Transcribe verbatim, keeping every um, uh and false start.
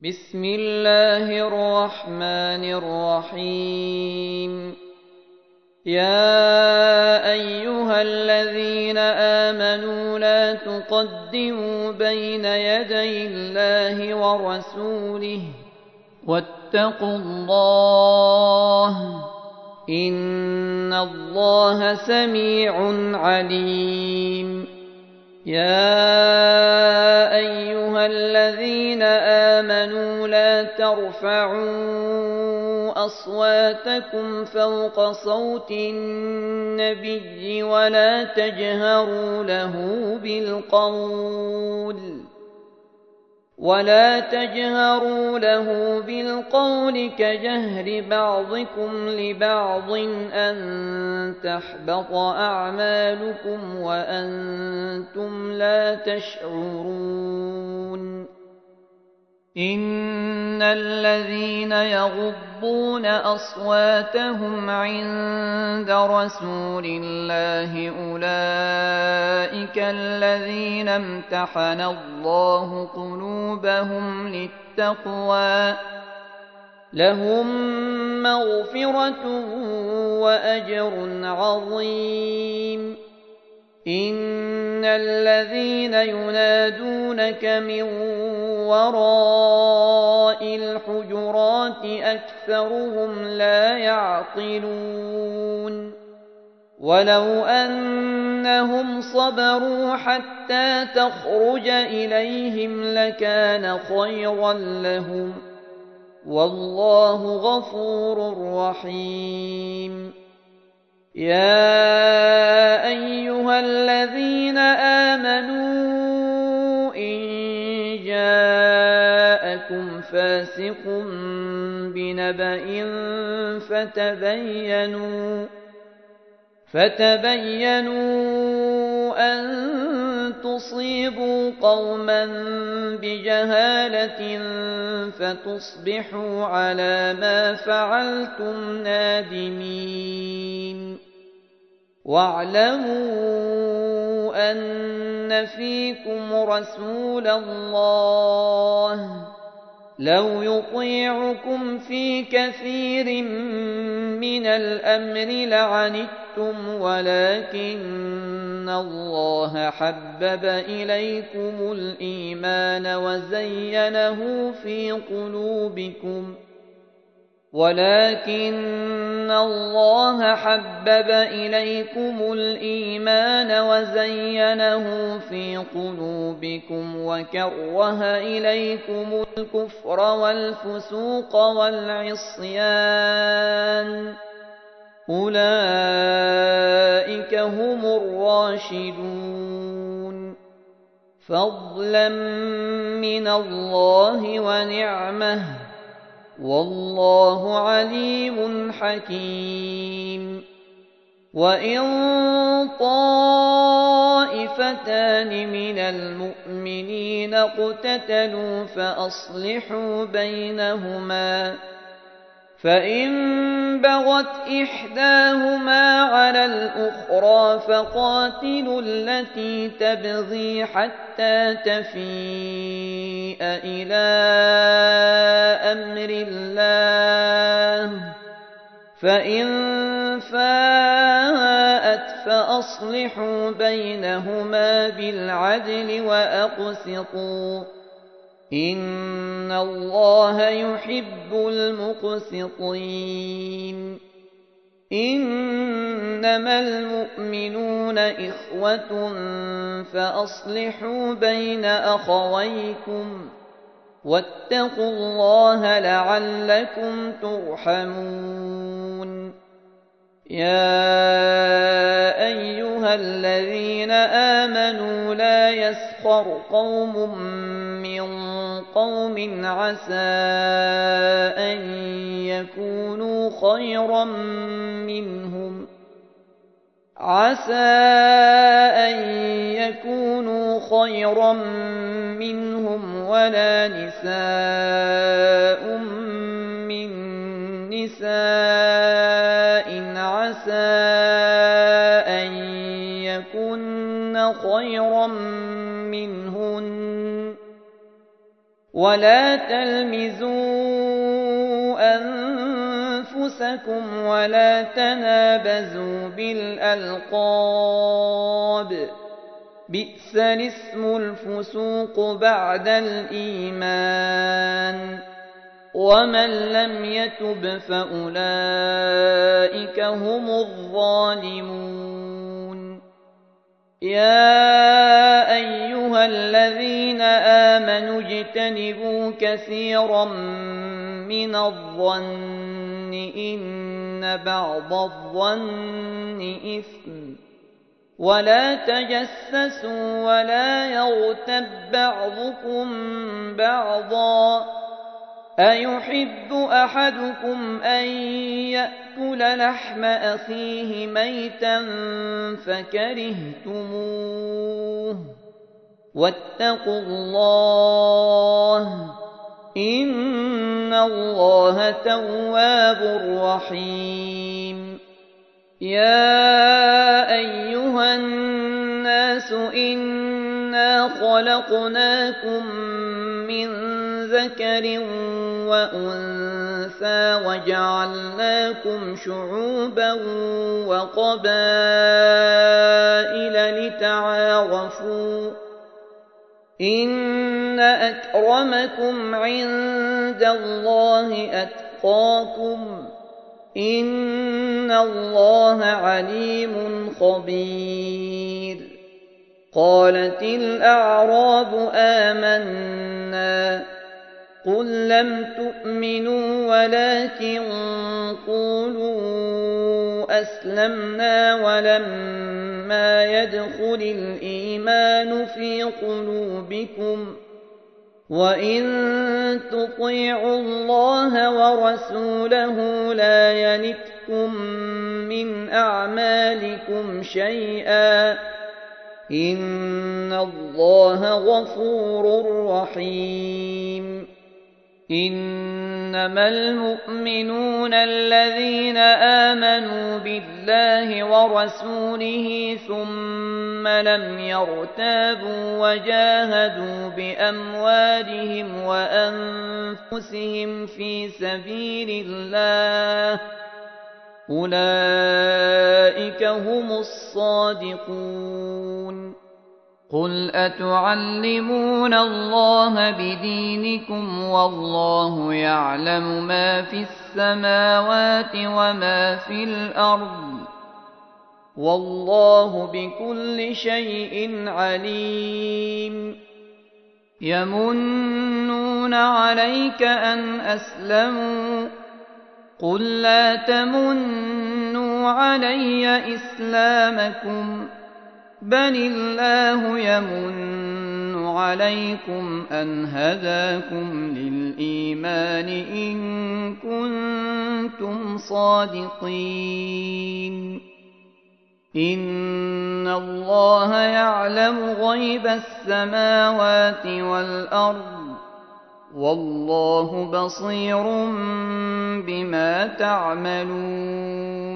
بسم الله الرحمن الرحيم. يا أيها الذين آمنوا لا تقدموا بين يدي الله ورسوله واتقوا الله إن الله سميع عليم. يا أيها الذين آمنوا لا ترفعوا أصواتكم فوق صوت النبي ولا تجهروا له بالقول ولا تجهروا له بالقول كجهر بعضكم لبعض أن تحبط أعمالكم وأنتم لا تشعرون. إن الذين يغضون أصواتهم عند رسول الله أولئك الذين امتحن الله قلوبهم للتقوى لهم مغفرة وأجر عظيم. إن الذين ينادونك من وراء الحجرات أكثرهم لا يعقلون. ولو أنهم صبروا حتى تخرج إليهم لكان خيرا لهم والله غفور رحيم. يا أيها الذين آمنوا إن جاءكم فاسق بنبأ فتبينوا فتبينوا أن تصيبوا قوما بجهالة فتصبحوا على ما فعلتم نادمين. واعلموا أن فيكم رسول الله لو يطيعكم في كثير من الأمر لعنتم ولكن الله حبب إليكم الإيمان وزينه في قلوبكم ولكن الله حبب إليكم الإيمان وزينه في قلوبكم وكره إليكم الكفر والفسوق والعصيان أولئك هم الراشدون فضلا من الله ونعمه والله عليم حكيم. وإن طائفتان من المؤمنين اقتتلوا فأصلحوا بينهما فإن بغت إحداهما على الأخرى فقاتلوا التي تبغي حتى تفيء إلى أمر الله فإن فاءت فأصلحوا بينهما بالعدل وأقسطوا إن الله يحب المقسطين. إنما المؤمنون إخوة فأصلحوا بين أخويكم واتقوا الله لعلكم ترحمون. يا أيها الذين آمنوا لا يسخر قوم من قوم عسى أن يكونوا خيرا منهم عسى أن يكونوا خيرا منهم ولا نساء من نساء عسى أن يكن خيرا منهن ولا تلمزوا أنفسكم ولا تنابزوا بالألقاب بئس الاسم الفسوق بعد الإيمان ومن لم يتب فأولئك هم الظالمون يا أيها الذين آمنوا اجتنبوا كثيرا من الظن إن بعض الظن إثم ولا تجسسوا ولا يغتب بعضكم بعضا أيحب أحدكم أن يأكل لحم أخيه ميتا فكرهتموه واتقوا الله إن الله تواب رحيم يا أيها الناس إنا خلقناكم من ذكر وأنثى وجعلناكم شعوبا وقبائل لتعارفوا إن أكرمكم عند الله أتقاكم إن الله عليم خبير قالت الأعراب آمنا قل لم تؤمنوا ولكن قولوا أسلمنا ولما يدخل الإيمان في قلوبكم وإن تطيعوا الله ورسوله لا يلتكم من أعمالكم شيئا إن الله غفور رحيم إنما المؤمنون الذين آمنوا بالله ورسوله ثم لم يرتابوا وجاهدوا بأموالهم وأنفسهم في سبيل الله أولئك هم الصادقون قل أتعلمون الله بدينكم والله يعلم ما في السماوات وما في الأرض والله بكل شيء عليم يمنون عليك أن أسلموا قل لا تمنوا علي إسلامكم بل الله يمن عليكم أن هداكم للإيمان إن كنتم صادقين إن الله يعلم غيب السماوات والأرض والله بصير بما تعملون